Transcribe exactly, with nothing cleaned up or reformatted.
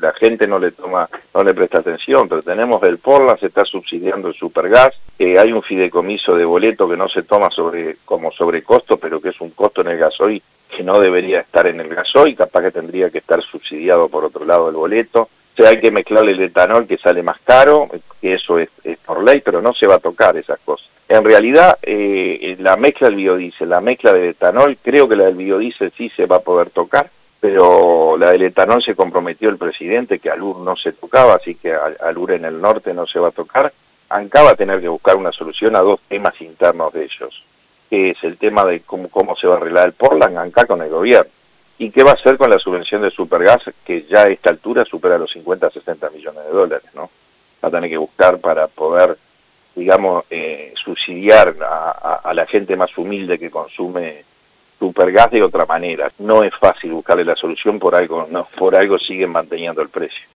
la gente no le toma, no le presta atención, pero tenemos el Portland, se está subsidiando el Supergas, eh, hay un fideicomiso de boleto que no se toma sobre como sobrecosto, pero que es un costo en el gasoil que no debería estar en el gasoil, capaz que tendría que estar subsidiado por otro lado el boleto. O sea, hay que mezclarle el etanol que sale más caro, que eso es, es por ley, pero no se va a tocar esas cosas. En realidad, eh, la mezcla del biodiesel, la mezcla del etanol, creo que la del biodiesel sí se va a poder tocar, pero la del etanol se comprometió el presidente que Alur no se tocaba, así que Alur en el norte no se va a tocar. ANCA va a tener que buscar una solución a dos temas internos de ellos, que es el tema de cómo, cómo se va a arreglar el Portland, ANCA con el gobierno. ¿Y qué va a hacer con la subvención de Supergas, que ya a esta altura supera los cincuenta a sesenta millones de dólares, ¿no? Va a tener que buscar para poder, digamos, eh, subsidiar a, a, a la gente más humilde que consume Supergas de otra manera. No es fácil buscarle la solución, por algo, no, por algo siguen manteniendo el precio.